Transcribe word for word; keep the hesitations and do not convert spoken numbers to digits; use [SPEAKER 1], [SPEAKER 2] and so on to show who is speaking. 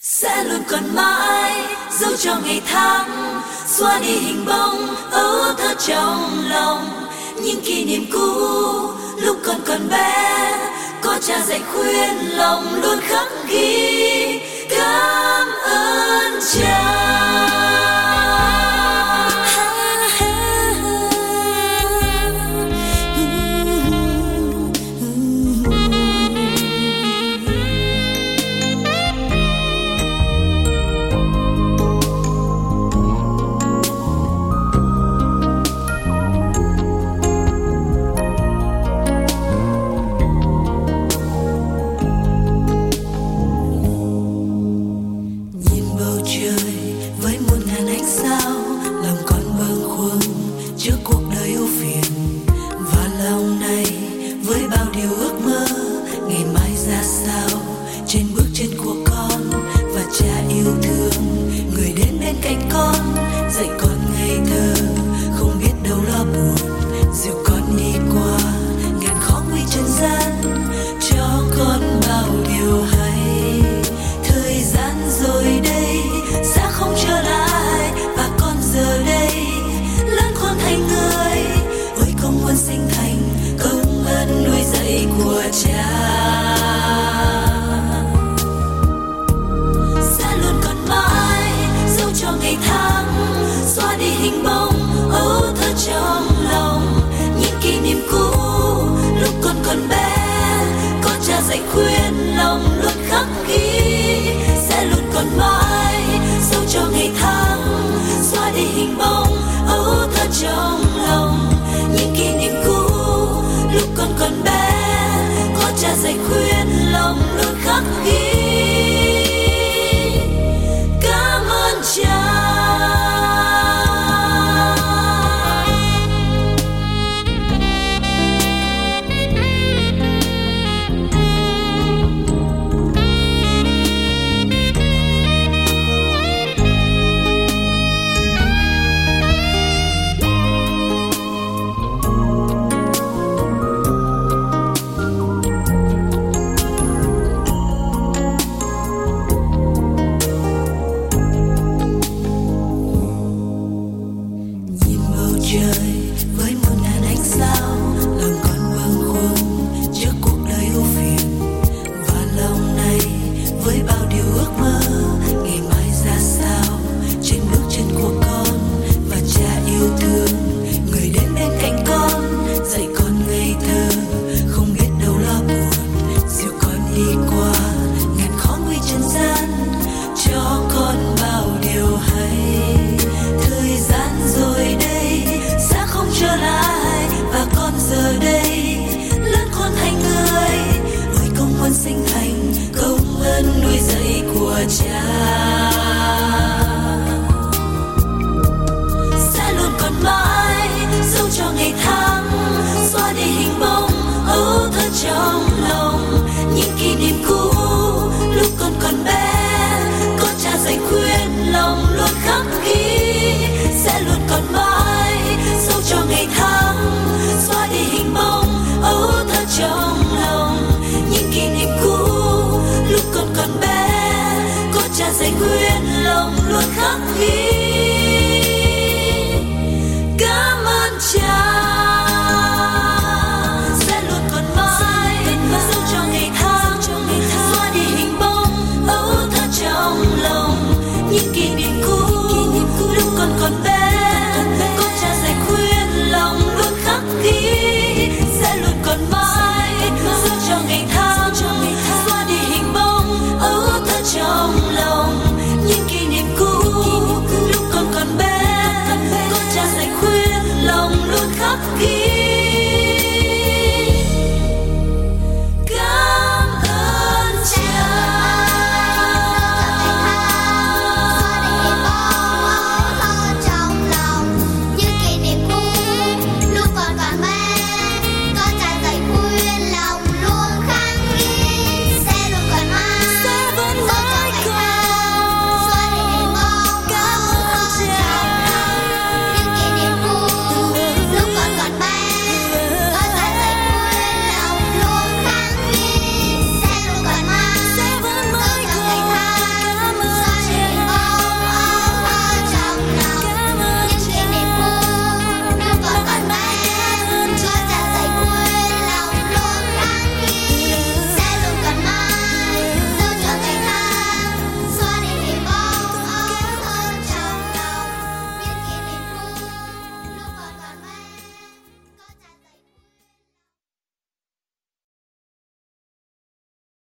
[SPEAKER 1] sẽ luôn còn mãi dấu cho ngày tháng, xóa đi hình bóng ấu thơ trong lòng. Những kỷ niệm cũ lúc còn còn bé, có cha dạy khuyên lòng luôn khắc ghi. Cảm ơn cha. Khuyên lòng luôn khắc ghi, sẽ luôn còn mãi dấu cho ngày tháng, xóa đi hình bóng ấu thơ trong lòng. Những kỷ niệm cũ lúc còn còn bé, có cha dạy khuyên lòng luôn khắc ghi. Cảm ơn cha. Khuyên lòng luôn khắc ghi.